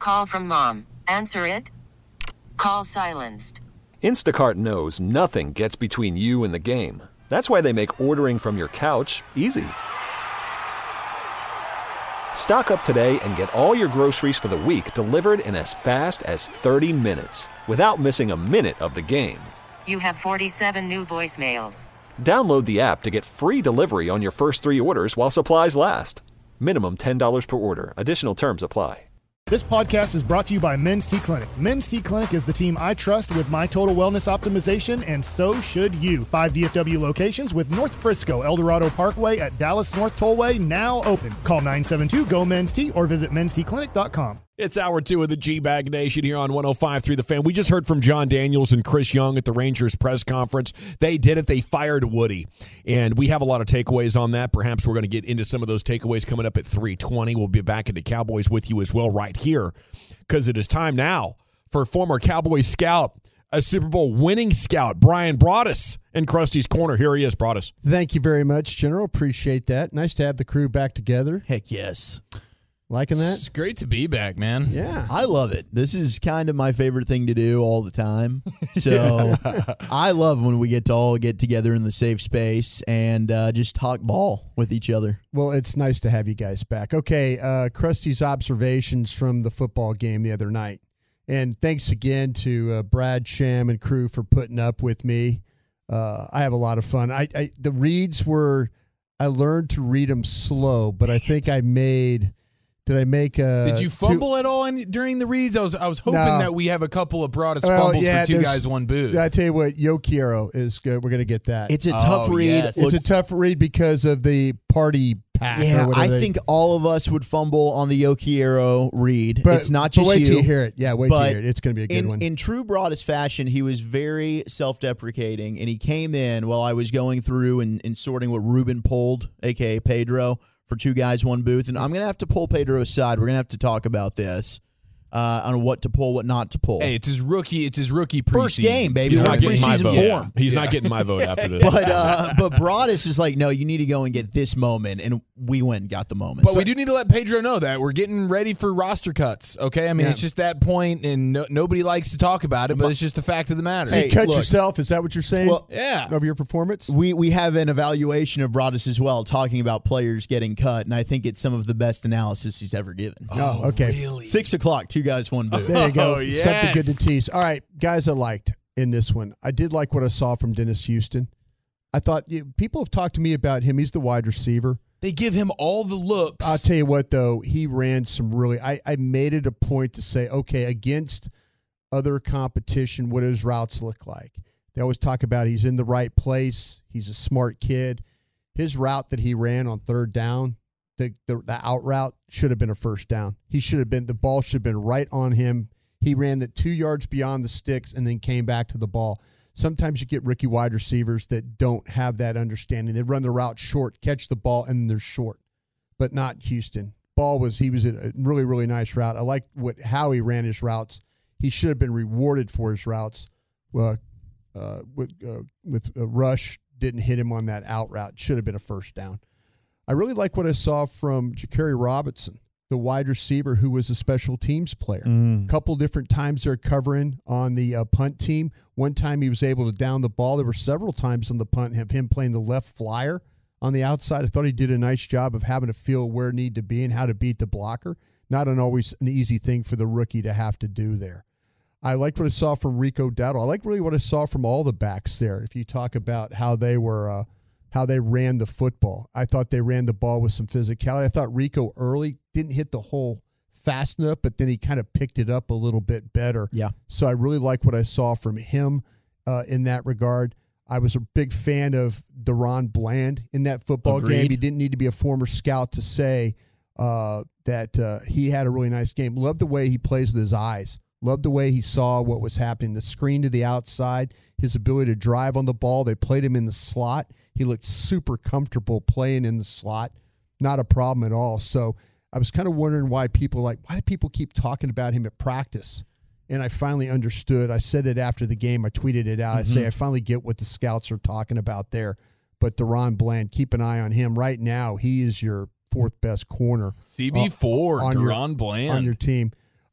Call from mom. Answer it. Call silenced. Instacart knows nothing gets between you and the game. That's why they make ordering from your couch easy. Stock up today and get all your groceries for the week delivered in as fast as 30 minutes without missing a minute of the game. You have 47 new voicemails. Download the app to get free delivery on your first 3 orders while supplies last. Minimum $10 per order. Additional terms apply. This podcast is brought to you by Men's T Clinic. Men's T Clinic is the team I trust with my total wellness optimization, and so should you. 5 DFW locations with North Frisco, El Dorado Parkway at Dallas North Tollway now open. Call 972-GO-MEN'S-T or visit mensteclinic.com. It's hour 2 of the G-Bag Nation here on 105.3 The Fan. We just heard from John Daniels and Chris Young at the Rangers press conference. They did it. They fired Woody. And we have a lot of takeaways on that. Perhaps we're going to get into some of those takeaways coming up at 3:20. We'll be back into Cowboys with you as well right here, because it is time now for former Cowboys scout, a Super Bowl winning scout, Bryan Broaddus, in Krusty's Corner. Here he is, Broaddus. Thank you very much, General. Appreciate that. Nice to have the crew back together. Heck yes. Liking that? It's great to be back, man. Yeah. I love it. This is kind of my favorite thing to do all the time. So I love when we get to all get together in the safe space and just talk ball with each other. Well, it's nice to have you guys back. Okay, Krusty's observations from the football game the other night. And thanks again to Brad, Sham, and crew for putting up with me. I have a lot of fun. The reads were, I learned to read them slow, but I think I made... Did you fumble at all during the reads? I was hoping that we have a couple of Broaddus fumbles for 2 guys, 1 booth. I tell you what, Yo Quiero is good. We're going to get that. It's a tough read. Yes. It's a tough read because of the party pack. Yeah, I think all of us would fumble on the Yo Quiero read. But it's not just wait you. Till you hear it. Yeah, wait till you hear it. It's going to be a good one. In true Broaddus fashion, he was very self-deprecating, and he came in while I was going through and sorting what Ruben pulled, a.k.a. Pedro, for 2 guys, 1 booth. And I'm going to have to pull Pedro aside. We're going to have to talk about this on what to pull, what not to pull. Hey, it's his rookie preseason. First game, baby. He's not getting my preseason vote. form. He's not getting my vote after this. But Broaddus is like, no, you need to go and get this moment. And we went and got the moment. But we do need to let Pedro know that we're getting ready for roster cuts, okay? I mean, it's just that point, and nobody likes to talk about it, but it's just a fact of the matter. So you cut yourself? Is that what you're saying? Well, yeah. Over your performance? We have an evaluation of Broaddus as well, talking about players getting cut, and I think it's some of the best analysis he's ever given. Oh, okay. Really? 6 o'clock, 2 guys, 1 booth. There you go. Oh, yes. Something good to tease. All right, guys I liked in this one. I did like what I saw from Dennis Houston. I thought people have talked to me about him. He's the wide receiver. They give him all the looks. I'll tell you what, though, he ran some really – I made it a point to say, okay, against other competition, what do his routes look like? They always talk about he's in the right place. He's a smart kid. His route that he ran on 3rd down, the out route should have been a first down. He should have been – the ball should have been right on him. He ran that 2 yards beyond the sticks and then came back to the ball. Sometimes you get rookie wide receivers that don't have that understanding. They run the route short, catch the ball, and they're short. But not Houston. He was a really, really nice route. I like how he ran his routes. He should have been rewarded for his routes. With Rush, didn't hit him on that out route. Should have been a first down. I really like what I saw from Ja'Carry Robinson, the wide receiver who was a special teams player. A couple different times they're covering on the punt team. One time he was able to down the ball. There were several times on the punt of him playing the left flyer on the outside. I thought he did a nice job of having to feel where he needed to be and how to beat the blocker. Not always an easy thing for the rookie to have to do there. I liked what I saw from Rico Dowdle. I like really what I saw from all the backs there. If you talk about how they were how they ran the football. I thought they ran the ball with some physicality. I thought Rico early didn't hit the hole fast enough, but then he kind of picked it up a little bit better. Yeah. So I really like what I saw from him in that regard. I was a big fan of Deron Bland in that football game. He didn't need to be a former scout to say that he had a really nice game. Love the way he plays with his eyes. Love the way he saw what was happening. The screen to the outside, his ability to drive on the ball. They played him in the slot. He looked super comfortable playing in the slot. Not a problem at all. So I was kind of wondering why do people keep talking about him at practice? And I finally understood. I said it after the game. I tweeted it out. I say, I finally get what the scouts are talking about there. But Deron Bland, keep an eye on him. Right now, he is your 4th best corner. CB4, Deron Bland. On your team.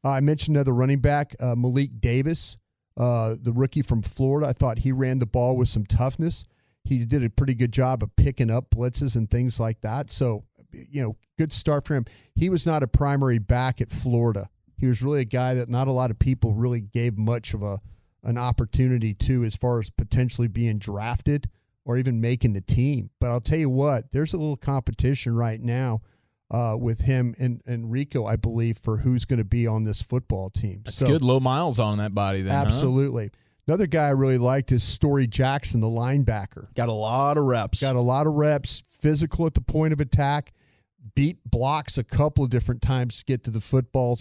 I mentioned another running back, Malik Davis, the rookie from Florida. I thought he ran the ball with some toughness. He did a pretty good job of picking up blitzes and things like that. So, good start for him. He was not a primary back at Florida. He was really a guy that not a lot of people really gave much of an opportunity to as far as potentially being drafted or even making the team. But I'll tell you what, there's a little competition right now with him and Rico, I believe, for who's going to be on this football team. That's good. Low miles on that body then. Absolutely. Huh? Another guy I really liked is Story Jackson, the linebacker. Got a lot of reps. Physical at the point of attack. Beat blocks a couple of different times to get to the football.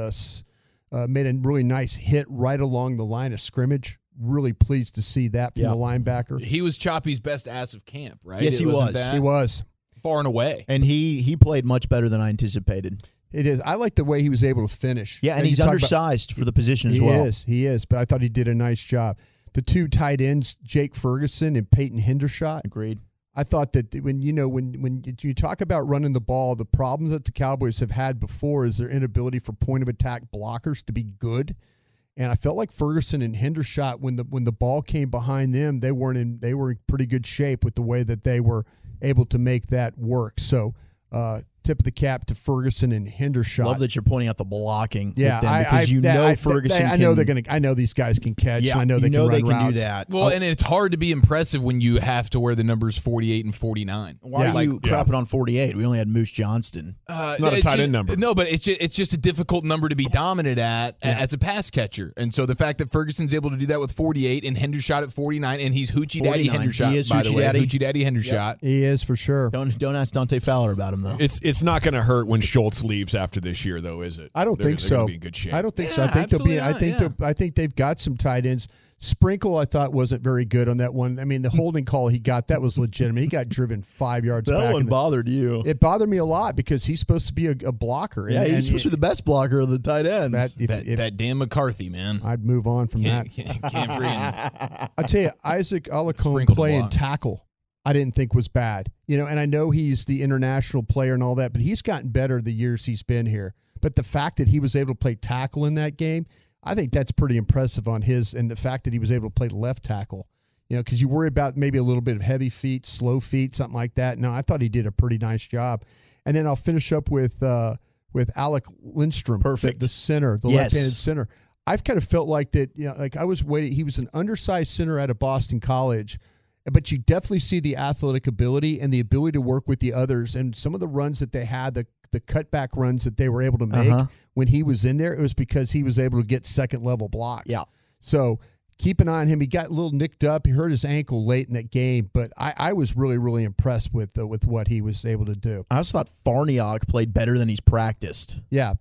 Made a really nice hit right along the line of scrimmage. Really pleased to see that from the linebacker. He was Choppy's best ass of camp, right? Yes, he was. He was. Far and away. And he played much better than I anticipated. It is. I like the way he was able to finish. Yeah, and he's undersized for the position as well. He is, but I thought he did a nice job. The two tight ends, Jake Ferguson and Peyton Hendershot. Agreed. I thought that when you talk about running the ball, the problem that the Cowboys have had before is their inability for point of attack blockers to be good. And I felt like Ferguson and Hendershot, when the ball came behind them, they were in pretty good shape with the way that they were able to make that work. So tip of the cap to Ferguson and Hendershot. Love that you're pointing out the blocking. Yeah, with them because Ferguson. I know these guys can catch. Yeah, I know they can run routes. do that. Well, and it's hard to be impressive when you have to wear the numbers 48 and 49. Why are you crapping on 48? We only had Moose Johnston. It's not a tight end number. No, but it's just a difficult number to be dominant at as a pass catcher. And so the fact that Ferguson's able to do that with 48 and Hendershot at 49, and he's Hoochie Daddy Hendershot, he is by the way. Daddy. Hoochie Daddy Hendershot. He is for sure. Don't ask Dante Fowler about him though. It's not going to hurt when Schultz leaves after this year, though, is it? I don't think so. They're gonna be in good shape. I don't think so. I think they'll be. I think they've got some tight ends. Sprinkle, I thought, wasn't very good on that one. I mean, the holding call he got, that was legitimate. He got driven 5 yards back. That one bothered you. It bothered me a lot because he's supposed to be a blocker. Yeah, he's supposed to be the best blocker of the tight ends. That Dan McCarthy, man. I'd move on from that. Can't free him. I'll tell you, Isaac Alarcon playing tackle, I didn't think was bad. And I know he's the international player and all that, but he's gotten better the years he's been here. But the fact that he was able to play tackle in that game, I think that's pretty impressive on his, and the fact that he was able to play left tackle. Because you worry about maybe a little bit of heavy feet, slow feet, something like that. No, I thought he did a pretty nice job. And then I'll finish up with Alec Lindstrom. Perfect. The center, the left-handed center. I've kind of felt like that, like I was waiting. He was an undersized center out of Boston College, but you definitely see the athletic ability and the ability to work with the others. And some of the runs that they had, the cutback runs that they were able to make when he was in there, it was because he was able to get second-level blocks. Yeah. So keep an eye on him. He got a little nicked up. He hurt his ankle late in that game, but I was really, really impressed with what he was able to do. I also thought Farniok played better than he's practiced. Yeah.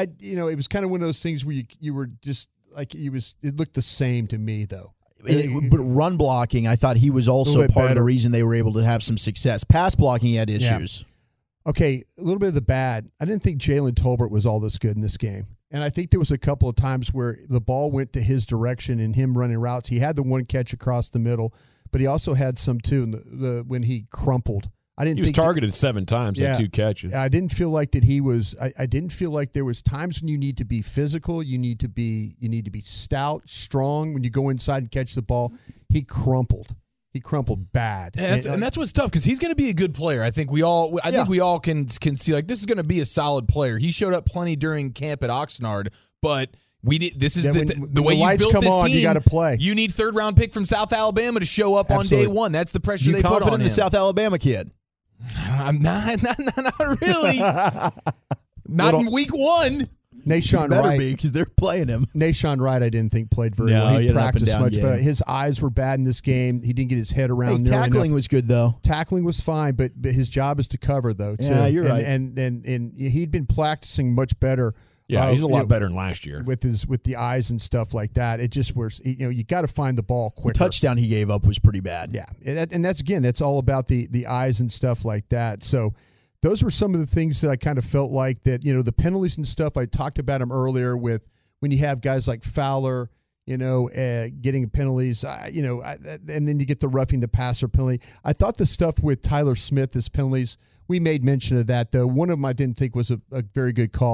It was kind of one of those things where you were just like, it looked the same to me, though. But run blocking, I thought he was also part of the reason they were able to have some success. Pass blocking, he had issues. Yeah. Okay, a little bit of the bad. I didn't think Jalen Tolbert was all this good in this game. And I think there was a couple of times where the ball went to his direction and him running routes. He had the one catch across the middle, but he also had some too when he crumpled. He was targeted 7 times on 2 catches. I didn't feel like that he was. I didn't feel like there was times when you need to be physical. You need to be stout, strong. When you go inside and catch the ball, he crumpled. He crumpled bad, and that's what's tough because he's going to be a good player. I think we all can see like this is going to be a solid player. He showed up plenty during camp at Oxnard, but we did. This is the way you built this team. You got to play. You need 3rd round pick from South Alabama to show up on day one. That's the pressure they put on him. You confident in the South Alabama kid? I'm not really. Not in week 1. Nahshon Wright, because they're playing him. Nahshon Wright, I didn't think played very well. He practiced much, but his eyes were bad in this game. He didn't get his head around. Tackling was good though. Tackling was fine, but his job is to cover though. Too. Yeah, you're right. And he'd been practicing much better. Yeah, he's a lot better than last year with the eyes and stuff like that. It just was, you got to find the ball quicker. The touchdown he gave up was pretty bad. Yeah, and that's all about the eyes and stuff like that. So those were some of the things that I kind of felt like that, the penalties and stuff. I talked about them earlier with when you have guys like Fowler, getting penalties, and then you get the roughing the passer penalty. I thought the stuff with Tyler Smith, his penalties, we made mention of that, though. One of them I didn't think was a very good call.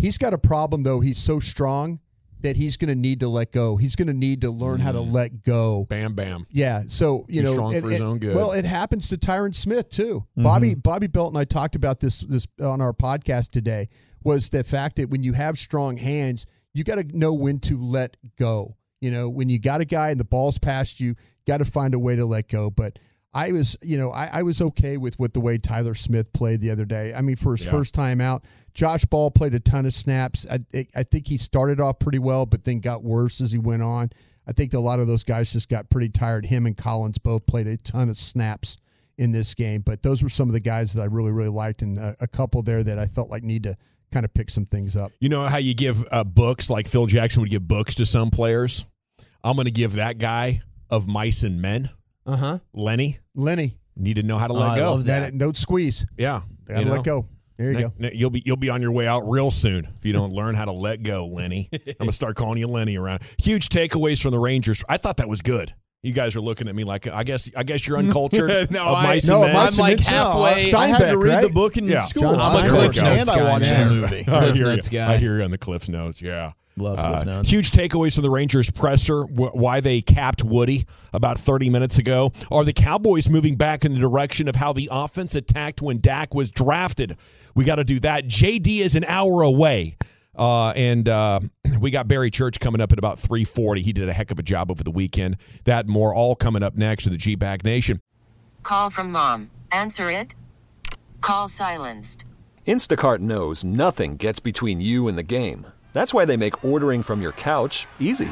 He's got a problem, though. He's so strong that he's going to need to let go. He's going to need to learn how to let go. Bam, bam. Yeah, so, He's strong for his own good. Well, it happens to Tyron Smith, too. Bobby Belt and I talked about this on our podcast today, was the fact that when you have strong hands, you got to know when to let go. When you got a guy and the ball's past you, got to find a way to let go. But I was okay with the way Tyler Smith played the other day. I mean, for his first time out, Josh Ball played a ton of snaps. I think he started off pretty well, but then got worse as he went on. I think a lot of those guys just got pretty tired. Him and Collins both played a ton of snaps in this game. But those were some of the guys that I really, really liked, and a couple there that I felt like need to kind of pick some things up. You know how you give books, like Phil Jackson would give books to some players? I'm going to give that guy of Mice and Men. Lenny. Need to know how to let go. I love that. Don't squeeze. Yeah. Got to let go. There you go. You'll be on your way out real soon if you don't learn how to let go, Lenny. I'm going to start calling you Lenny around. Huge takeaways from the Rangers. I thought that was good. You guys are looking at me like I guess you're uncultured. Mice and Men. I'm like halfway. I had to read the book in school. I'm a Cliff Notes guy. I watched the movie. I hear you on the Cliff Notes. Yeah. Love Cliff Notes. Huge takeaways from the Rangers presser, why they capped Woody about 30 minutes ago. Are the Cowboys moving back in the direction of how the offense attacked when Dak was drafted? We got to do that. JD is an hour away. And we got Barry Church coming up at about 3:40. He did a heck of a job over the weekend. That and more all coming up next to the G-Bag Nation. Call from mom. Answer it. Call silenced. Instacart knows nothing gets between you and the game. That's why they make ordering from your couch easy.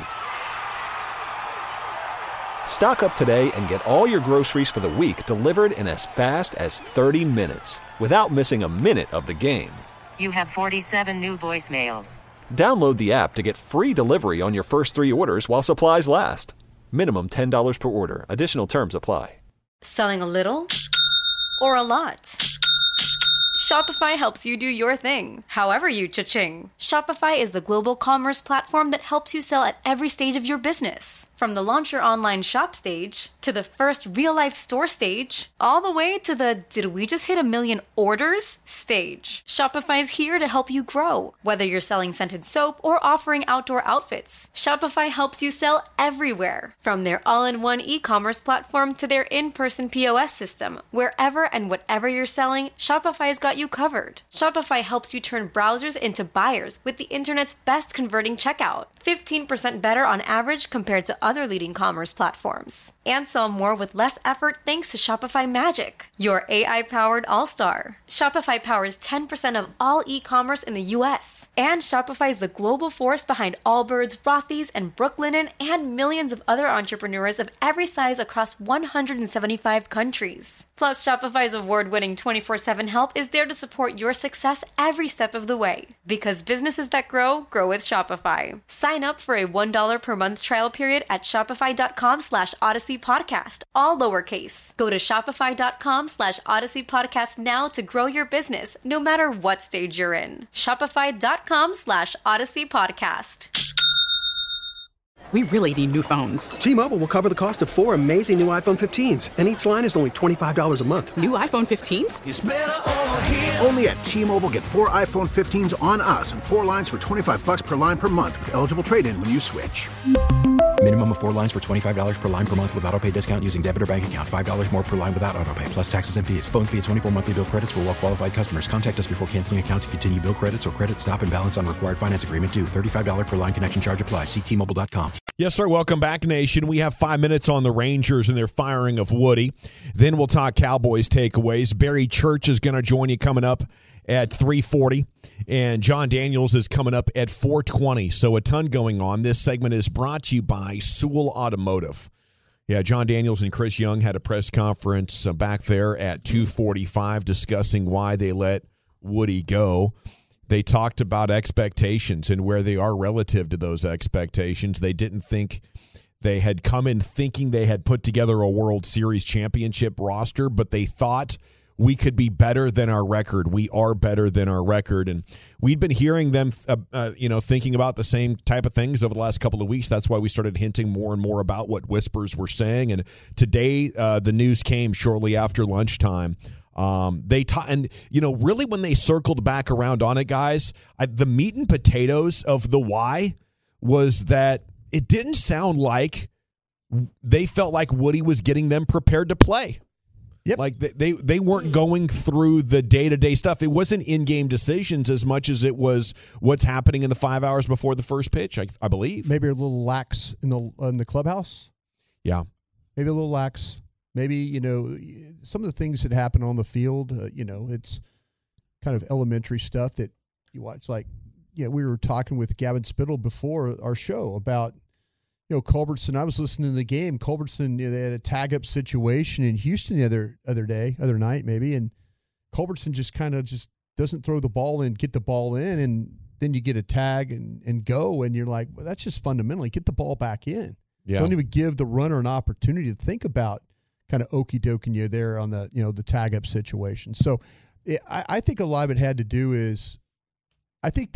Stock up today and get all your groceries for the week delivered in as fast as 30 minutes without missing a minute of the game. You have 47 new voicemails. Download the app to get free delivery on your first 3 orders while supplies last. Minimum $10 per order. Additional terms apply. Selling a little or a lot? Shopify helps you do your thing, however you cha-ching. Shopify is the global commerce platform that helps you sell at every stage of your business. From the launch your online shop stage, to the first real-life store stage, all the way to the did we just hit 1 million orders stage. Shopify's here to help you grow. Whether you're selling scented soap or offering outdoor outfits, Shopify helps you sell everywhere. From their all-in-one e-commerce platform to their in-person POS system, wherever and whatever you're selling, Shopify's got you covered. Shopify helps you turn browsers into buyers with the internet's best converting checkout. 15% better on average compared to other leading commerce platforms. And sell more with less effort thanks to Shopify Magic, your AI-powered all-star. Shopify powers 10% of all e-commerce in the U.S. And Shopify is the global force behind Allbirds, Rothy's, and Brooklinen, and millions of other entrepreneurs of every size across 175 countries. Plus, Shopify's award-winning 24/7 help is there to support your success every step of the way. Because businesses that grow with Shopify. Sign up for a $1 per month trial period at shopify.com/Odyssey Podcast, all lowercase. Go to shopify.com/Odyssey Podcast now to grow your business, no matter what stage you're in. Shopify.com/Odyssey Podcast. We really need new phones. T-Mobile will cover the cost of 4 amazing new iPhone 15s, and each line is only $25 a month. New iPhone 15s? It's better over here. Only at T-Mobile, get 4 iPhone 15s on us and 4 lines for $25 per line per month with eligible trade-in when you switch. Minimum of 4 lines for $25 per line per month with autopay discount using debit or bank account. $5 more per line without autopay, plus taxes and fees. Phone fee at 24 monthly bill credits for well-qualified customers. Contact us before canceling account to continue bill credits or credit stop and balance on required finance agreement due. $35 per line connection charge applies. See T-Mobile.com. Yes, sir. Welcome back, Nation. We have 5 minutes on the Rangers and their firing of Woody. Then we'll talk Cowboys takeaways. Barry Church is going to join you coming up at 3:40, and John Daniels is coming up at 4:20. So a ton going on. This segment is brought to you by Sewell Automotive. Yeah, John Daniels and Chris Young had a press conference back there at 2:45 discussing why they let Woody go. They talked about expectations and where they are relative to those expectations. They didn't think they had come in thinking they had put together a World Series championship roster, but they thought we could be better than our record. We are better than our record. And we'd been hearing them, thinking about the same type of things over the last couple of weeks. That's why we started hinting more and more about what whispers were saying. And today, the news came shortly after lunchtime. Really when they circled back around on it, guys, the meat and potatoes of the why was that it didn't sound like they felt like Woody was getting them prepared to play. Yep. Like they weren't going through the day-to-day stuff. It wasn't in-game decisions as much as it was what's happening in the 5 hours before the first pitch, I believe. Maybe a little lax in the clubhouse. Yeah. Maybe a little lax. Maybe, some of the things that happen on the field, it's kind of elementary stuff that you watch. Like, we were talking with Gavin Spittle before our show about, Culbertson. I was listening to the game. Culbertson, they had a tag-up situation in Houston the other night maybe, and Culbertson just kind of doesn't throw the ball in, get the ball in, and then you get a tag and go, and you're like, well, that's just fundamentally get the ball back in. Yeah. Don't even give the runner an opportunity to think about kind of okey-doking you there on the tag-up situation. So I think a lot of it had to do is I think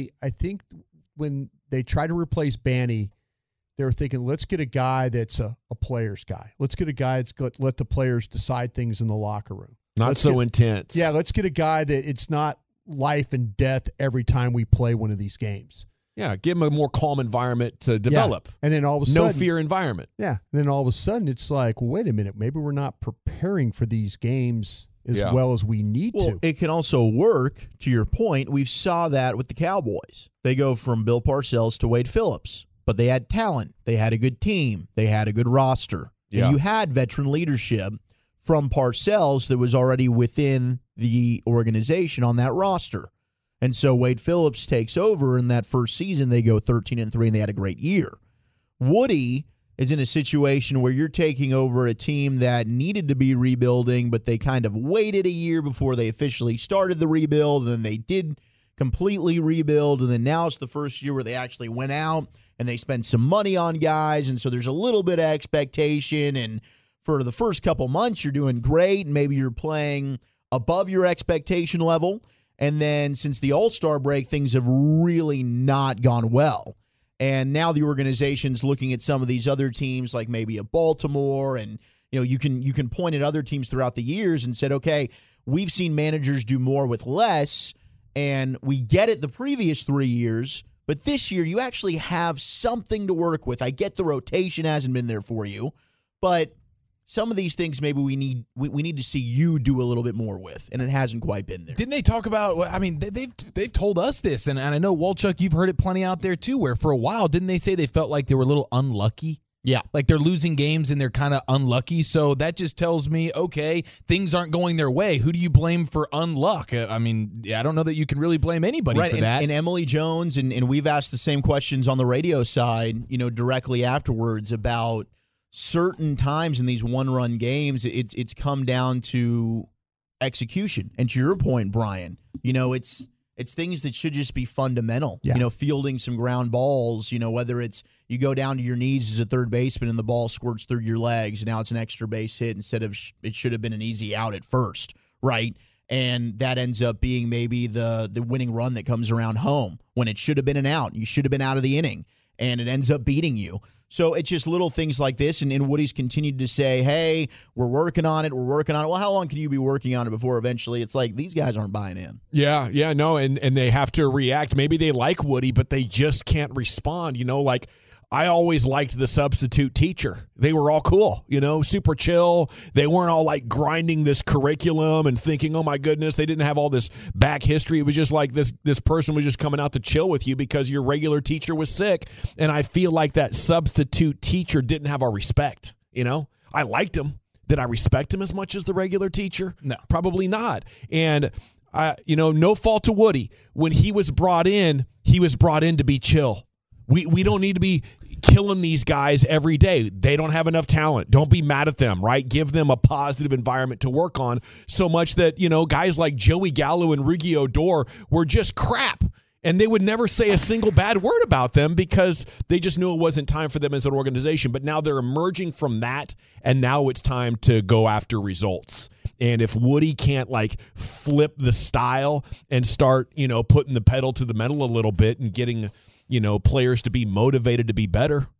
when they try to replace Banny, they were thinking, let's get a guy that's a player's guy. Let's get a guy that's going to let the players decide things in the locker room. Intense. Yeah, let's get a guy that it's not life and death every time we play one of these games. Yeah, give them a more calm environment to develop. Yeah. And then all of a sudden, no fear environment. Yeah. And then all of a sudden, it's like, well, wait a minute, maybe we're not preparing for these games as well as we need to. It can also work, to your point. We saw that with the Cowboys. They go from Bill Parcells to Wade Phillips, but they had talent. They had a good team. They had a good roster. Yeah. And you had veteran leadership from Parcells that was already within the organization on that roster. And so Wade Phillips takes over in that first season. They go 13-3, and they had a great year. Woody is in a situation where you're taking over a team that needed to be rebuilding, but they kind of waited a year before they officially started the rebuild, and then they did completely rebuild, and then now it's the first year where they actually went out and they spent some money on guys, and so there's a little bit of expectation, and for the first couple months you're doing great, and maybe you're playing above your expectation level. And then since the All-Star break, things have really not gone well. And now the organization's looking at some of these other teams, like maybe a Baltimore, and you can point at other teams throughout the years and said, okay, we've seen managers do more with less, and we get it the previous 3 years, but this year you actually have something to work with. I get the rotation hasn't been there for you, but some of these things maybe we need to see you do a little bit more with, and it hasn't quite been there. Didn't they talk about? I mean, they've told us this, and I know Walchuk, you've heard it plenty out there too. Where for a while, didn't they say they felt like they were a little unlucky? Yeah, like they're losing games and they're kind of unlucky. So that just tells me, okay, things aren't going their way. Who do you blame for unluck? I mean, I don't know that you can really blame anybody for that. And Emily Jones, and we've asked the same questions on the radio side, directly afterwards about certain times in these one-run games, it's come down to execution. And to your point, Brian, it's things that should just be fundamental. Yeah. Fielding some ground balls, whether it's you go down to your knees as a third baseman and the ball squirts through your legs, and now it's an extra base hit instead of it should have been an easy out at first, right? And that ends up being maybe the winning run that comes around home when it should have been an out. You should have been out of the inning, and it ends up beating you. So it's just little things like this, and Woody's continued to say, hey, we're working on it. Well, how long can you be working on it before eventually it's like these guys aren't buying in? Yeah, no, and they have to react. Maybe they like Woody, but they just can't respond. Like I always liked the substitute teacher. They were all cool, super chill. They weren't all like grinding this curriculum and thinking, oh my goodness, they didn't have all this back history. It was just like this person was just coming out to chill with you because your regular teacher was sick. And I feel like that substitute teacher didn't have our respect. I liked him. Did I respect him as much as the regular teacher? No, probably not. And no fault to Woody. When he was brought in to be chill. We don't need to be killing these guys every day. They don't have enough talent. Don't be mad at them, right? Give them a positive environment to work on so much that, guys like Joey Gallo and Rugi Odor were just crap. And they would never say a single bad word about them because they just knew it wasn't time for them as an organization. But now they're emerging from that, and now it's time to go after results. And if Woody can't flip the style and start, putting the pedal to the metal a little bit and getting players to be motivated to be better,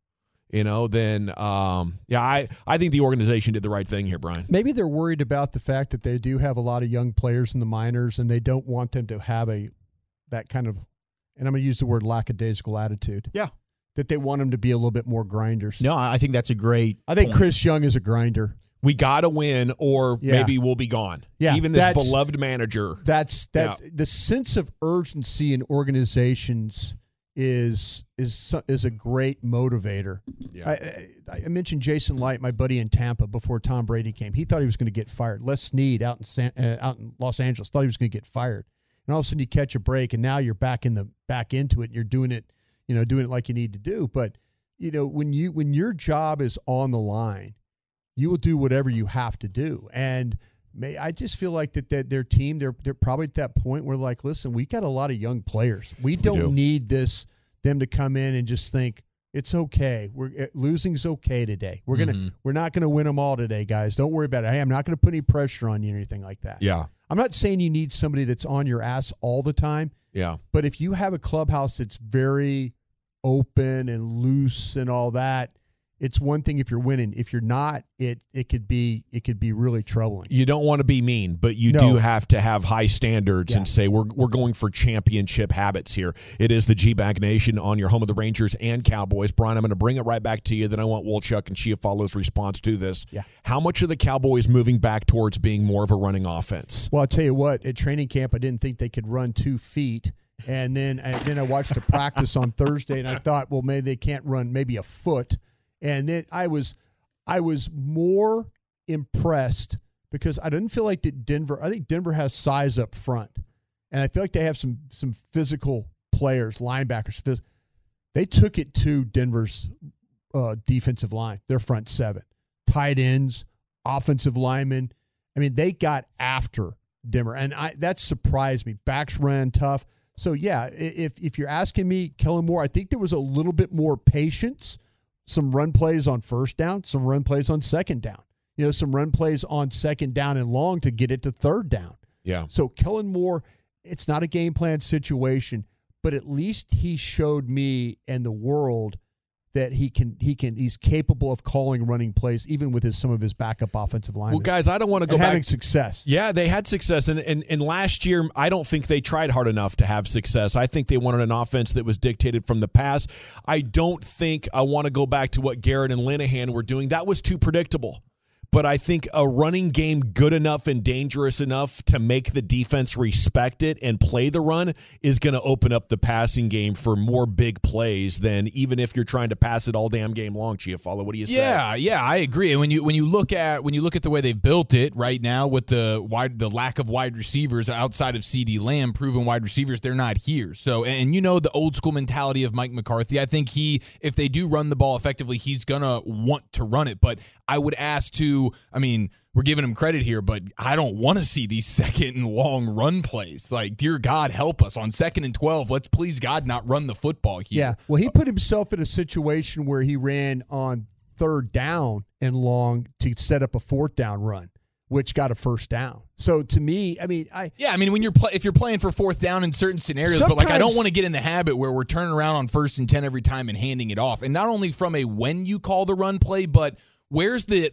then I think the organization did the right thing here, Brian. Maybe they're worried about the fact that they do have a lot of young players in the minors, and they don't want them to have that kind of, and I'm going to use the word lackadaisical attitude. Yeah. That they want them to be a little bit more grinders. No, I think that's a great I think point. Chris Young is a grinder. We got to win, or maybe we'll be gone. Yeah, even this beloved manager. The sense of urgency in organizations is a great motivator. Yeah. I mentioned Jason Light, my buddy in Tampa, before Tom Brady came. He thought he was going to get fired. Les Snead out in Los Angeles thought he was going to get fired. And all of a sudden you catch a break, and now you're back into it, and you're doing it, doing it like you need to do. But when your job is on the line, you will do whatever you have to do. And I just feel like that their team, they're probably at that point where, like, listen, we got a lot of young players. We don't need them to come in and just think it's okay. Losing's okay today. We're not gonna win them all today, guys. Don't worry about it. Hey, I'm not gonna put any pressure on you or anything like that. Yeah. I'm not saying you need somebody that's on your ass all the time. Yeah. But if you have a clubhouse that's very open and loose and all that, it's one thing if you're winning. If you're not, it could be really troubling. You don't want to be mean, but you do have to have high standards and say we're going for championship habits here. It is the G-Bag Nation on your home of the Rangers and Cowboys. Brian, I'm going to bring it right back to you. Then I want Wolchuk and Chiafalo's response to this. Yeah. How much are the Cowboys moving back towards being more of a running offense? Well, I'll tell you what. At training camp, I didn't think they could run 2 feet. And then I watched a practice on Thursday, and I thought, well, maybe they can't run maybe a foot. And then I was more impressed because I didn't feel like that Denver. I think Denver has size up front, and I feel like they have some physical players, linebackers. They took it to Denver's defensive line, their front seven, tight ends, offensive linemen. I mean, they got after Denver, and that surprised me. Backs ran tough. So yeah, if you're asking me, Kellen Moore, I think there was a little bit more patience. Some run plays on first down, some run plays on second down. Some run plays on second down and long to get it to third down. Yeah. So Kellen Moore, it's not a game plan situation, but at least he showed me and the world that he's capable of calling running plays even with some of his backup offensive linemen. Well, guys, I don't want to go back. Having success. Yeah, they had success. And last year, I don't think they tried hard enough to have success. I think they wanted an offense that was dictated from the pass. I don't think I want to go back to what Garrett and Linehan were doing. That was too predictable. But I think a running game good enough and dangerous enough to make the defense respect it and play the run is going to open up the passing game for more big plays than even if you're trying to pass it all damn game long. Chiafalo, what do you say? Yeah, I agree. And when you look at the way they've built it right now with the lack of wide receivers outside of CeeDee Lamb, proven wide receivers, they're not here. So and the old school mentality of Mike McCarthy. I think if they do run the ball effectively, he's gonna want to run it. But I would ask we're giving him credit here, but I don't want to see these second and long run plays. Like, dear God, help us. On 2nd and 12, let's please God not run the football here. Yeah, well, he put himself in a situation where he ran on 3rd down and long to set up a 4th down run, which got a 1st down. So to me, when if you're playing for 4th down in certain scenarios, but I don't want to get in the habit where we're turning around on 1st and 10 every time and handing it off. And not only from a when you call the run play, but where's the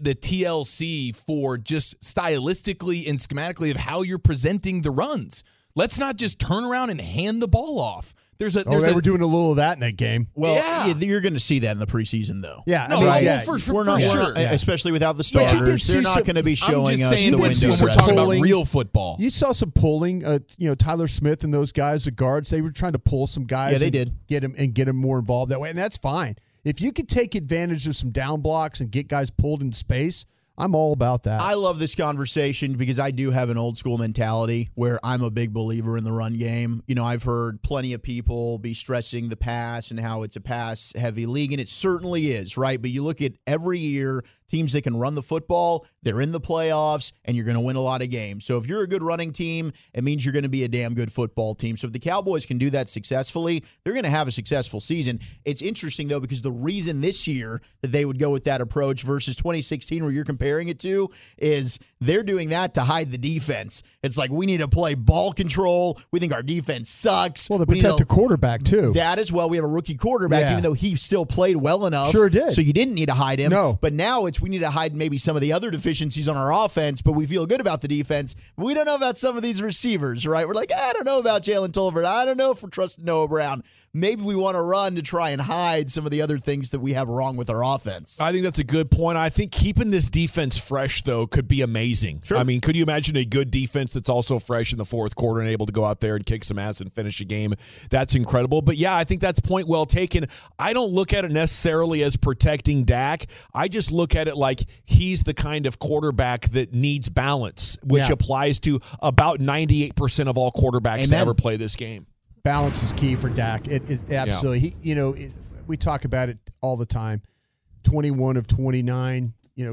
TLC for just stylistically and schematically of how you're presenting the runs? Let's not just turn around and hand the ball off. They were doing a little of that in that game. Well, you're going to see that in the preseason, though. Yeah, we're not sure, especially without the starters. They're not going to be showing us the window. We're talking about real football. You saw some pulling. Tyler Smith and those guys, the guards, they were trying to pull some guys. Yeah, they did get them more involved that way, and that's fine. If you could take advantage of some down blocks and get guys pulled in space, I'm all about that. I love this conversation because I do have an old school mentality where I'm a big believer in the run game. I've heard plenty of people be stressing the pass and how it's a pass-heavy league, and it certainly is, right? But you look at every year, teams that can run the football, they're in the playoffs, and you're going to win a lot of games. So if you're a good running team, it means you're going to be a damn good football team. So if the Cowboys can do that successfully, they're going to have a successful season. It's interesting, though, because the reason this year that they would go with that approach versus 2016 where you're comparing comparing it to is they're doing that to hide the defense. It's like, we need to play ball control. We think our defense sucks. Well, to protect the quarterback, too. That as well. We have a rookie quarterback, even though he still played well enough. Sure did. So you didn't need to hide him. No. But now we need to hide maybe some of the other deficiencies on our offense, but we feel good about the defense. We don't know about some of these receivers, right? We're like, I don't know about Jalen Tolbert. I don't know if we're trusting Noah Brown. Maybe we want to run to try and hide some of the other things that we have wrong with our offense. I think that's a good point. I think keeping this defense fresh, though, could be amazing. Sure. I mean, could you imagine a good defense that's also fresh in the fourth quarter and able to go out there and kick some ass and finish a game? That's incredible. But, yeah, I think that's point well taken. I don't look at it necessarily as protecting Dak. I just look at it like he's the kind of quarterback that needs balance, which applies to about 98% of all quarterbacks to ever play this game. Balance is key for Dak. It absolutely. We talk about it all the time. 21 of 29,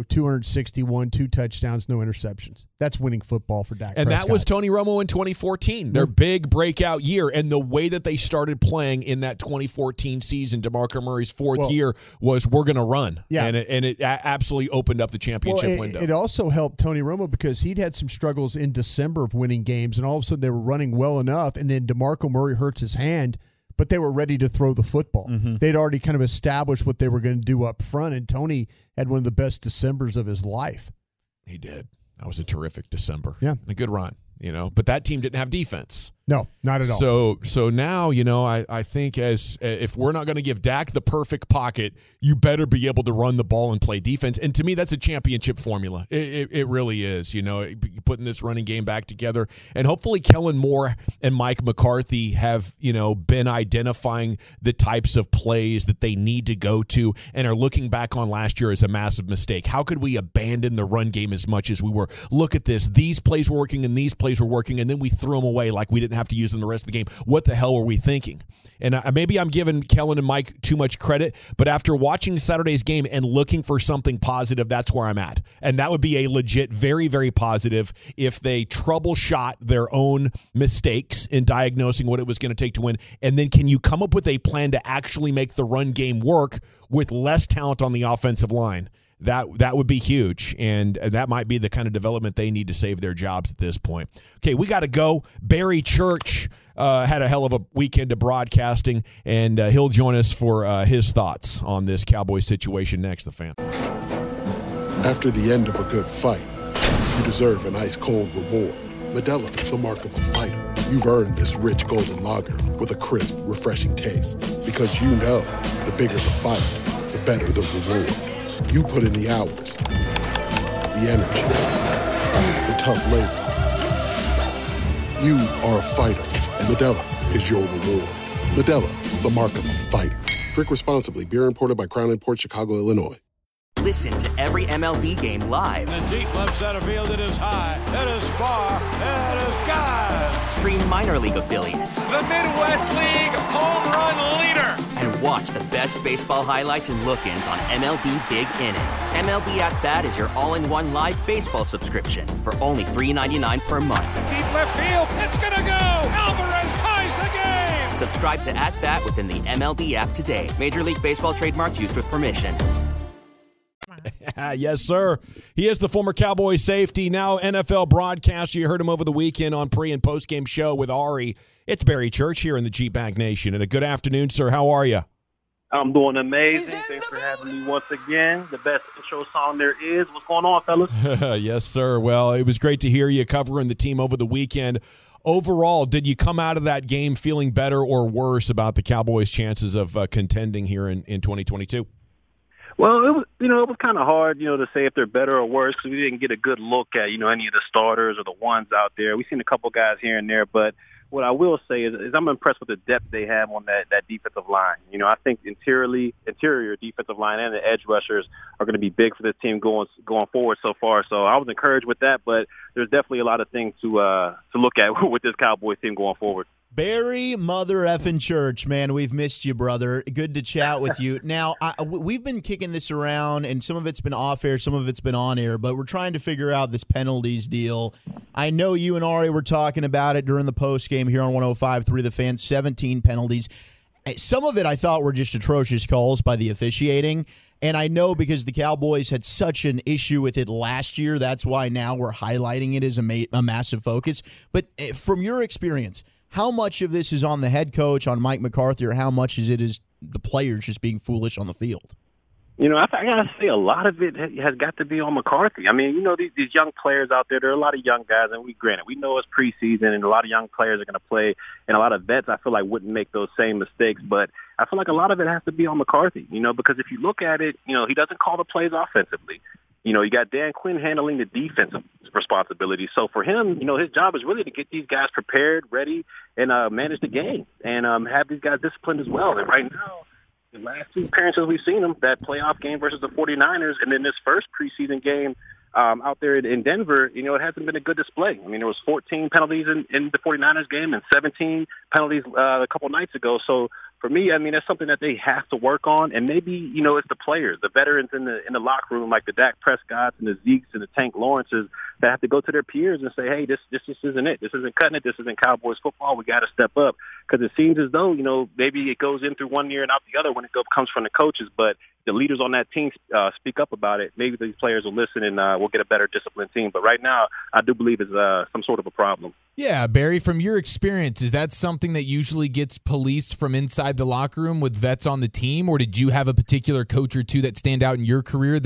261, 2 touchdowns, no interceptions. That's winning football for Dak And Prescott. that was Tony Romo in 2014, their big breakout year. And the way that they started playing in that 2014 season, DeMarco Murray's fourth year, was we're going to run. Yeah. And it absolutely opened up the championship window. It also helped Tony Romo because he'd had some struggles in December of winning games, and all of a sudden they were running well enough, and then DeMarco Murray hurts his hand, but they were ready to throw the football. Mm-hmm. They'd already kind of established what they were going to do up front, and Tony had one of the best Decembers of his life. He did. That was a terrific December. Yeah. And a good run, but that team didn't have defense. No, not at all. So now, I think if we're not going to give Dak the perfect pocket, you better be able to run the ball and play defense. And to me, that's a championship formula. It really is, putting this running game back together. And hopefully Kellen Moore and Mike McCarthy have, been identifying the types of plays that they need to go to and are looking back on last year as a massive mistake. How could we abandon the run game as much as we were? Look at this. These plays were working and these plays were working, and then we threw them away like we didn't have to use them the rest of the game. What the hell were we thinking? And maybe I'm giving Kellen and Mike too much credit, but after watching Saturday's game and looking for something positive, that's where I'm at. And that would be a legit, very, very positive if they troubleshot their own mistakes in diagnosing what it was going to take to win. And then can you come up with a plan to actually make the run game work with less talent on the offensive line? That would be huge, and that might be the kind of development they need to save their jobs at this point. Okay, we got to go. Barry Church had a hell of a weekend of broadcasting, and he'll join us for his thoughts on this Cowboys situation next. The Fan. After the end of a good fight, you deserve an ice-cold reward. Modelo is the mark of a fighter. You've earned this rich golden lager with a crisp, refreshing taste. Because you know, the bigger the fight, the better the reward. You put in the hours, the energy, the tough labor. You are a fighter, and Modelo is your reward. Modelo, the mark of a fighter. Drink responsibly. Beer imported by Crown Imports, Chicago, Illinois. Listen to every MLB game live. In the deep left center field, it is high, it is far, it is gone. Stream minor league affiliates. The Midwest League home run leader. And watch the best baseball highlights and look-ins on MLB Big Inning. MLB At Bat is your all-in-one live baseball subscription for only $3.99 per month. Deep left field, it's gonna go. Alvarez ties the game. Subscribe to At Bat within the MLB app today. Major League Baseball trademarks used with permission. Yes, sir. He is the former Cowboy safety, now NFL broadcaster. You heard him over the weekend on pre- and post-game show with Ari. It's Barry Church here in the G-Bag Nation. And a good afternoon, sir. How are you? I'm doing amazing. Thanks for having me once again. The best intro song there is. What's going on, fellas? Yes, sir. Well, it was great to hear you covering the team over the weekend. Overall, did you come out of that game feeling better or worse about the Cowboys' chances of contending here in 2022? Well, it was kind of hard, to say if they're better or worse because we didn't get a good look at, any of the starters or the ones out there. We've seen a couple guys here and there, but what I will say is I'm impressed with the depth they have on that defensive line. I think interior defensive line and the edge rushers are going to be big for this team going forward so far. So I was encouraged with that, but there's definitely a lot of things to look at with this Cowboys team going forward. Barry Mother Effin' Church, man, we've missed you, brother. Good to chat with you. Now, we've been kicking this around, and some of it's been off air, some of it's been on air, but we're trying to figure out this penalties deal. I know you and Ari were talking about it during the post game here on 105.3 The Fan, 17 penalties. Some of it I thought were just atrocious calls by the officiating. And I know because the Cowboys had such an issue with it last year, that's why now we're highlighting it as a massive focus. But from your experience, how much of this is on the head coach, on Mike McCarthy, or how much is the players just being foolish on the field? I got to say a lot of it has got to be on McCarthy. I mean, these young players out there are a lot of young guys, and we know it's preseason, and a lot of young players are going to play, and a lot of vets I feel like wouldn't make those same mistakes. But I feel like a lot of it has to be on McCarthy, because if you look at it, he doesn't call the plays offensively. You got Dan Quinn handling the defensive responsibility. So for him, his job is really to get these guys prepared, ready, and manage the game, and have these guys disciplined as well. And right now, the last two appearances we've seen them, that playoff game versus the 49ers, and then this first preseason game out there in Denver, it hasn't been a good display. I mean, there was 14 penalties in the 49ers game and 17 penalties a couple nights ago. So for me, I mean, that's something that they have to work on. And maybe, it's the players, the veterans in the locker room, like the Dak Prescotts and the Zekes and the Tank Lawrences, that have to go to their peers and say, hey, this just isn't it. This isn't cutting it. This isn't Cowboys football. We got to step up. Because it seems as though, maybe it goes in through one year and out the other when it comes from the coaches. But the leaders on that team speak up about it. Maybe these players will listen and we'll get a better disciplined team. But right now, I do believe it's some sort of a problem. Yeah, Barry, from your experience, is that something that usually gets policed from inside the locker room with vets on the team, or did you have a particular coach or two that stand out in your career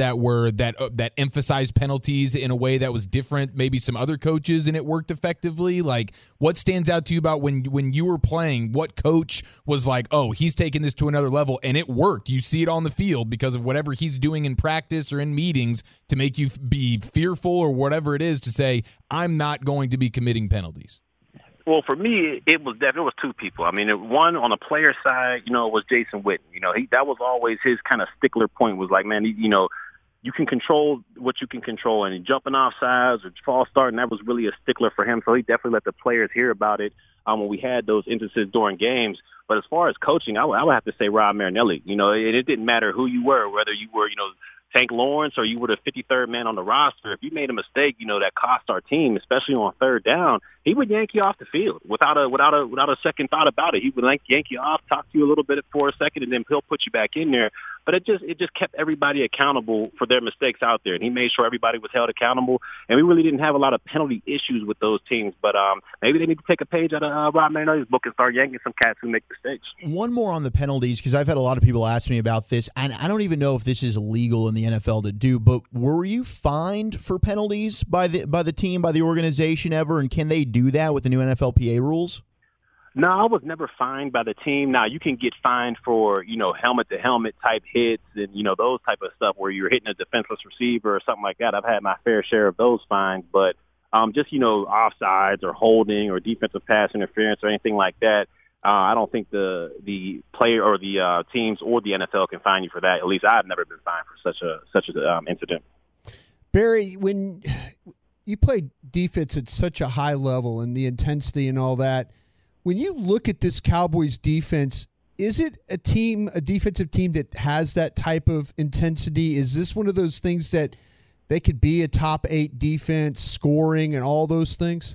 that emphasized penalties in a way that was different, maybe some other coaches, and it worked effectively? Like, what stands out to you about when you were playing? What coach was like, oh, he's taking this to another level, and it worked? You see it on the field because of whatever he's doing in practice or in meetings to make you be fearful or whatever it is to say, I'm not going to be committing penalties. Well, for me, it was two people. I mean, one on the player side, was Jason Witten. That was always his kind of stickler point, was like, man, you can control what you can control, and jumping off sides or false starting, that was really a stickler for him. So he definitely let the players hear about it when we had those instances during games. But as far as coaching, I would have to say Rob Marinelli. It didn't matter who you were, whether you were, Tank Lawrence or you were the 53rd man on the roster. If you made a mistake, that cost our team, especially on third down, he would yank you off the field without a second thought about it. He would yank you off, talk to you a little bit for a second, and then he'll put you back in there. But it just kept everybody accountable for their mistakes out there, and he made sure everybody was held accountable. And we really didn't have a lot of penalty issues with those teams. But maybe they need to take a page out of Rob Marinelli's book and start yanking some cats who make mistakes. One more on the penalties, because I've had a lot of people ask me about this, and I don't even know if this is illegal in the NFL to do. But were you fined for penalties by the team, by the organization ever? And can they do that with the new NFLPA rules? No, I was never fined by the team. Now, you can get fined for, helmet-to-helmet type hits and, those type of stuff where you're hitting a defenseless receiver or something like that. I've had my fair share of those fines. But just, offsides or holding or defensive pass interference or anything like that, I don't think the player or the teams or the NFL can fine you for that. At least I've never been fined for such an incident. Barry, when you play defense at such a high level and the intensity and all that, when you look at this Cowboys defense, is it a defensive team that has that type of intensity? Is this one of those things that they could be a top 8 defense, scoring and all those things?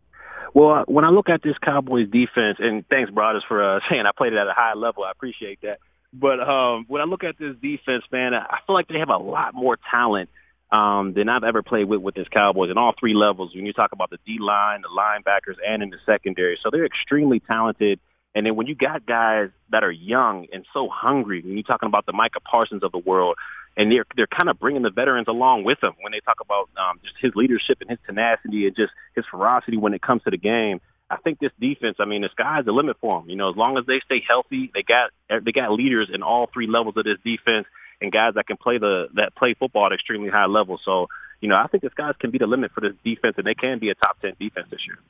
Well, when I look at this Cowboys defense, and thanks, Broadus, for saying I played it at a high level. I appreciate that. But when I look at this defense, man, I feel like they have a lot more talent than I've ever played with this Cowboys in all 3 levels. When you talk about the D-line, the linebackers, and in the secondary. So they're extremely talented. And then when you got guys that are young and so hungry, when you're talking about the Micah Parsons of the world, and they're kind of bringing the veterans along with them when they talk about just his leadership and his tenacity and just his ferocity when it comes to the game. I think this defense, I mean, the sky's the limit for them. As long as they stay healthy, they got leaders in all 3 levels of this defense, and guys that can play football at extremely high levels. So, I think the skies can be the limit for this defense, and they can be a top 10 defense this year.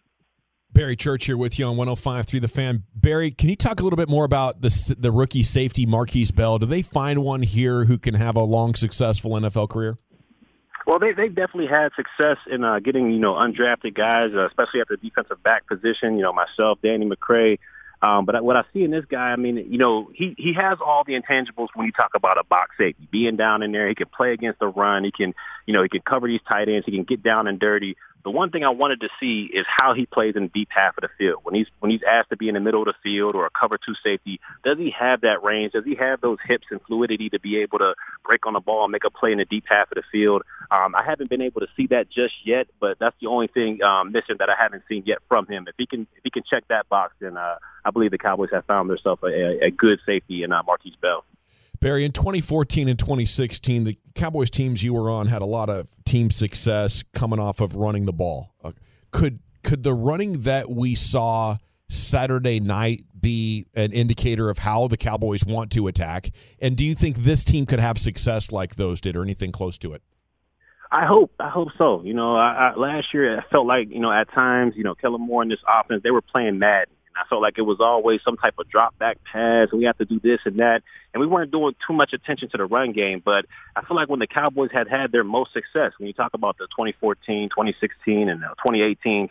Barry Church here with you on 105.3 The Fan. Barry, can you talk a little bit more about the rookie safety Marquise Bell? Do they find one here who can have a long, successful NFL career? Well, they definitely had success in getting, undrafted guys, especially at the defensive back position, myself, Danny McCray. But what I see in this guy, I mean, he has all the intangibles when you talk about a box safety. Being down in there, he can play against the run. He can, he can cover these tight ends. He can get down and dirty. the one thing I wanted to see is how he plays in the deep half of the field. When he's asked to be in the middle of the field or a cover 2 safety, does he have that range? Does he have those hips and fluidity to be able to break on the ball and make a play in the deep half of the field? I haven't been able to see that just yet, but that's the only thing missing that I haven't seen yet from him. If he can check that box, then I believe the Cowboys have found themselves a good safety in Marquise Bell. Barry, in 2014 and 2016, the Cowboys teams you were on had a lot of team success coming off of running the ball. Could the running that we saw Saturday night be an indicator of how the Cowboys want to attack? And do you think this team could have success like those did or anything close to it? I hope so. Last year I felt like, at times, Kellen Moore and this offense, they were playing Madden. I felt like it was always some type of drop back pass, and we have to do this and that. And we weren't doing too much attention to the run game. But I feel like when the Cowboys had their most success, when you talk about the 2014, 2016, and 2018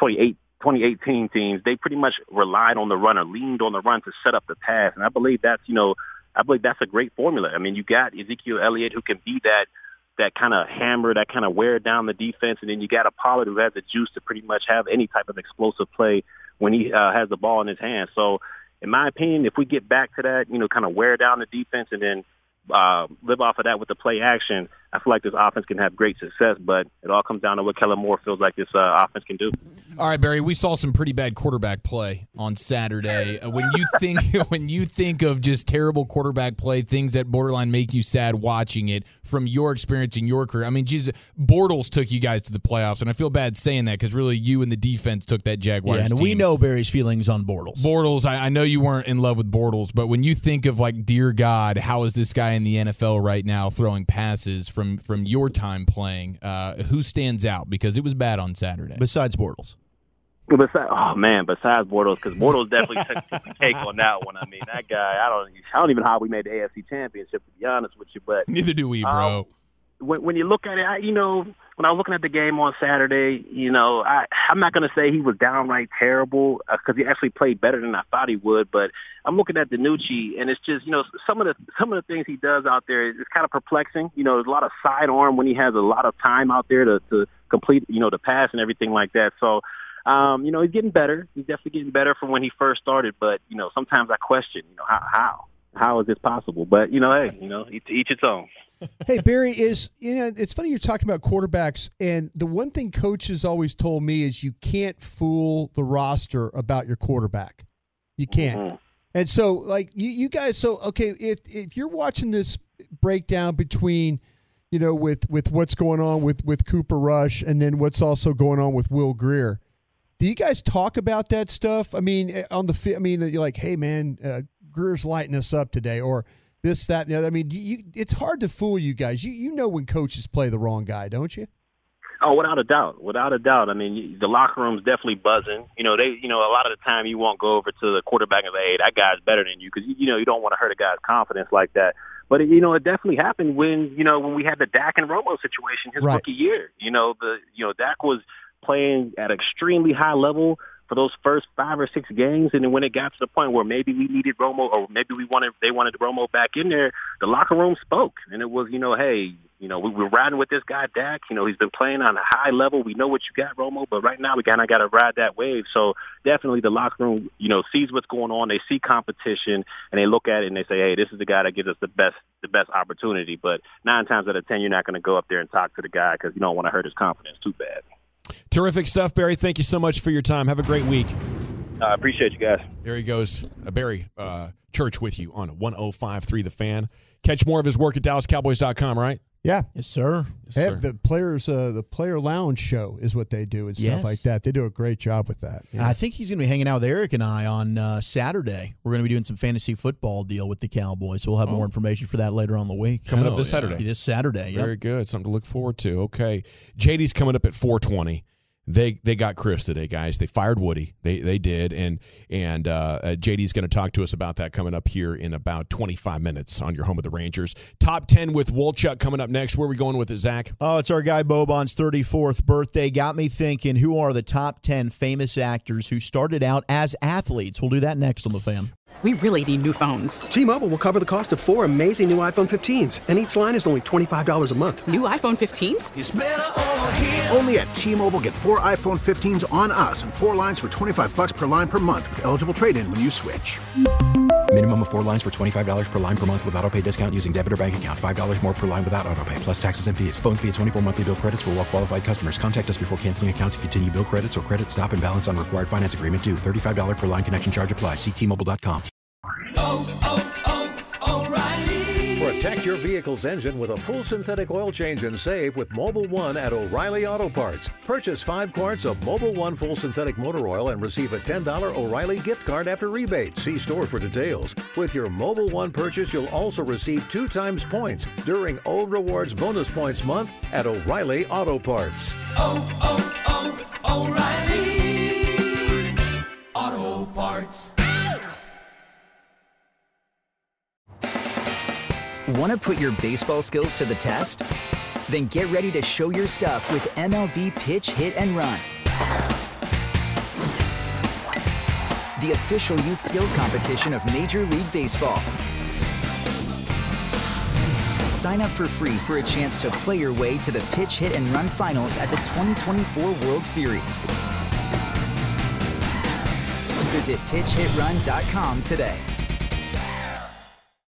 teams, they pretty much relied on the run or leaned on the run to set up the pass. And I believe that's a great formula. I mean, you got Ezekiel Elliott who can be that kind of hammer, that kind of wear down the defense. And then you got a Pollard who has the juice to pretty much have any type of explosive play when he has the ball in his hand. So in my opinion, if we get back to that, kind of wear down the defense and then live off of that with the play action, I feel like this offense can have great success, but it all comes down to what Kellen Moore feels like this offense can do. All right, Barry, we saw some pretty bad quarterback play on Saturday. When you think of just terrible quarterback play, things that borderline make you sad watching it from your experience in your career. I mean, Jesus, Bortles took you guys to the playoffs, and I feel bad saying that because really you and the defense took that Jaguars team. And we know Barry's feelings on Bortles. Bortles, I know you weren't in love with Bortles, but when you think of, like, dear God, how is this guy in the NFL right now throwing passes from your time playing, who stands out? Because it was bad on Saturday. Besides Bortles. Besides Bortles, because Bortles definitely took the cake on that one. I mean, that guy, I don't even know how we made the AFC Championship, to be honest with you. But neither do we, bro. When you look at it, when I was looking at the game on Saturday, I'm not going to say he was downright terrible because he actually played better than I thought he would. But I'm looking at DiNucci, and it's just, some of the things he does out there is kind of perplexing. There's a lot of sidearm when he has a lot of time out there to complete, the pass and everything like that. So, he's getting better. He's definitely getting better from when he first started. But, sometimes I question, how is this possible? But, hey, to each its own. Hey, Barry, it's funny you're talking about quarterbacks, and the one thing coaches always told me is you can't fool the roster about your quarterback. You can't. Mm-hmm. And so, like, you guys, if you're watching this breakdown between, with what's going on with Cooper Rush and then what's also going on with Will Grier, do you guys talk about that stuff? I mean, you're like, hey, man, Grier's lighting us up today, or this, that, and the other. I mean, it's hard to fool you guys. You know when coaches play the wrong guy, don't you? Oh, without a doubt. I mean, the locker room's definitely buzzing. A lot of the time you won't go over to the quarterback and say, hey, that guy's better than you, because, you don't want to hurt a guy's confidence like that. But, it definitely happened when we had the Dak and Romo situation his rookie year. Dak was playing at an extremely high level for those first 5 or 6 games, and then when it got to the point where maybe we needed Romo, or maybe they wanted Romo back in there, the locker room spoke, and it was, hey, we're riding with this guy Dak. He's been playing on a high level. We know what you got, Romo, but right now we kind of got to ride that wave. So definitely the locker room, sees what's going on. They see competition, and they look at it and they say, hey, this is the guy that gives us the best opportunity. But 9 times out of 10, you're not going to go up there and talk to the guy because you don't want to hurt his confidence too bad. Terrific stuff, Barry. Thank you so much for your time. Have a great week. I appreciate you guys. There he goes. Barry Church with you on 105.3 The Fan. Catch more of his work at DallasCowboys.com, right? Yeah. Yes, sir. The Player Lounge show is what they do and stuff like that. They do a great job with that. Yeah. I think he's going to be hanging out with Eric and I on Saturday. We're going to be doing some fantasy football deal with the Cowboys, so we'll have more information for that later on the week. Coming up this Saturday. This Saturday, Very good. Something to look forward to. Okay. JD's coming up at 4:20. They got Chris today, guys. They fired Woody. They did, and JD's going to talk to us about that coming up here in about 25 minutes on your home of the Rangers. Top 10 with Wolchuk coming up next. Where are we going with it, Zach? Oh, it's our guy Boban's 34th birthday. Got me thinking, who are the top 10 famous actors who started out as athletes? We'll do that next on The Fan. We really need new phones. T-Mobile will cover the cost of 4 amazing new iPhone 15s, and each line is only $25 a month. New iPhone 15s? It's better over here. Only at T-Mobile, get 4 iPhone 15s on us and 4 lines for $25 per line per month with eligible trade-in when you switch. Minimum of 4 lines for $25 per line per month with autopay discount using debit or bank account. $5 more per line without autopay, plus taxes and fees. Phone fee at 24 monthly bill credits for well-qualified customers. Contact us before canceling account to continue bill credits or credit stop and balance on required finance agreement due. $35 per line connection charge applies. See T-Mobile.com. O'Reilly. Protect your vehicle's engine with a full synthetic oil change and save with Mobil 1 at O'Reilly Auto Parts. Purchase 5 quarts of Mobil 1 full synthetic motor oil and receive a $10 O'Reilly gift card after rebate. See store for details. With your Mobil 1 purchase, you'll also receive 2 times points during O Rewards Bonus Points Month at O'Reilly Auto Parts. O'Reilly Auto Parts. Want to put your baseball skills to the test? Then get ready to show your stuff with MLB Pitch, Hit, and Run. The official youth skills competition of Major League Baseball. Sign up for free for a chance to play your way to the Pitch, Hit, and Run finals at the 2024 World Series. Visit PitchHitRun.com today.